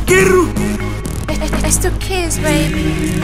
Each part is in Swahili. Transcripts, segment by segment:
Kiru. It's the kids, baby.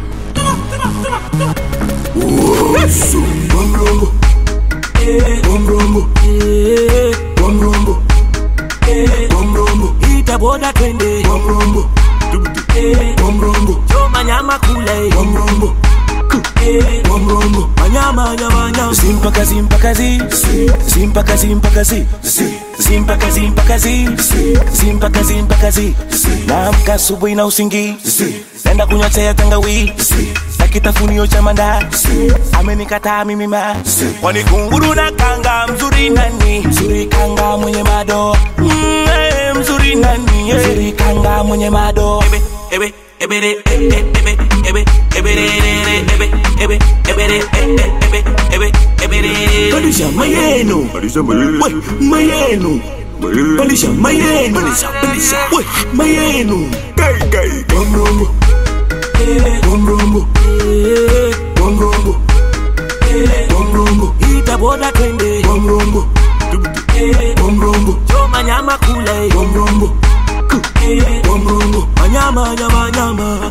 Wamrongo, wamrongo, wamrongo, wamrongo. Ita boda twende. Wamrongo, wamrongo. Choma nyama kule. Wamrongo, wamrongo. Manyama nyama nyama. Simpaka simpaka zi, simpaka simpaka zi, simpaka simpaka zi, simpaka simpaka zi. Naamka asubuhi na usingizi, nenda kunywa chai ya tangawizi, kitafunio cha mandazi, amenikataa mimi ma. Kwani kunguru na kanga mzuri nani? Mzuri kanga mwenye mado. Mzuri nani? Mzuri kanga mwenye mado. Ebe ebe ebe ebe ebe ebe ebe ebe ebe ebe ebe. Balisha mayeno, balisha mayeno, mayeno. Balisha mayeno, balisha mayeno. Gai gai. Wamrongo, wamrongo, wamrongo, wamrongo. Ita boda twende. Wamrongo, wamrongo. Choma nyama kule. Wamrongo, wamrongo. Manyama nyama nyama.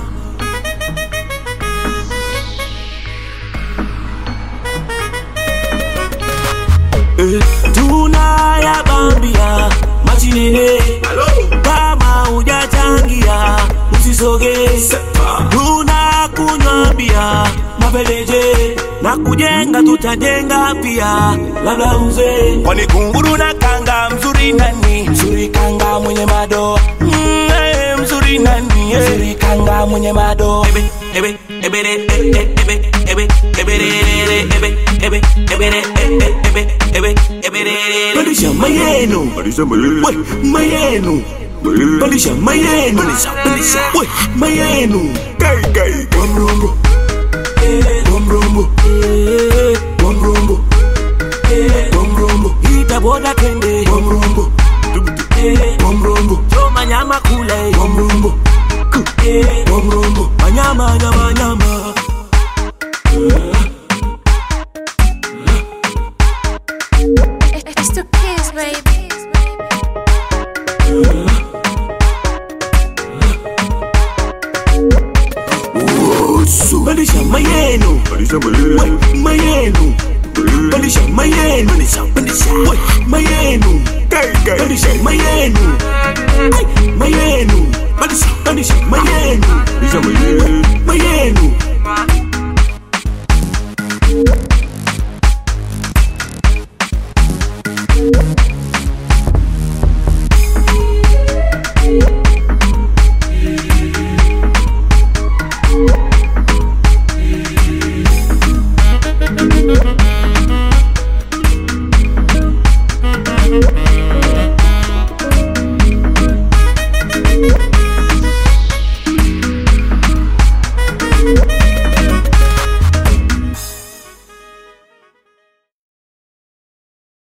Tuna ya bambia machinene. Kama hujachangia usisoge. Tuna kunywa bia mapeleje, na kujenga tutajenga pia labda mzee. Kwani kunguru na kanga mzuri nani? Mzuri kanga mwenye mado. Mzuri nani? Mzuri kanga mwenye mado. Ebe ebe ebe ebe ebe ebe ebe ebe ebe ebe ebe ebe ebe. Balisha mayeno, balisha mayeno, mayeno. Balisha mayeno, balisha mayeno. Gai gai. Wamrongo, wamrongo, wamrongo, wamrongo. Ita boda twende. Wamrongo, wamrongo. Choma nyama kule. Wamrongo, wamrongo. Manyama nyama nyama. It's the kids, baby. Balisha mayeno, balisha mayeno, balisha mayeno, balisha mayeno, gai gai. Balisha mayeno.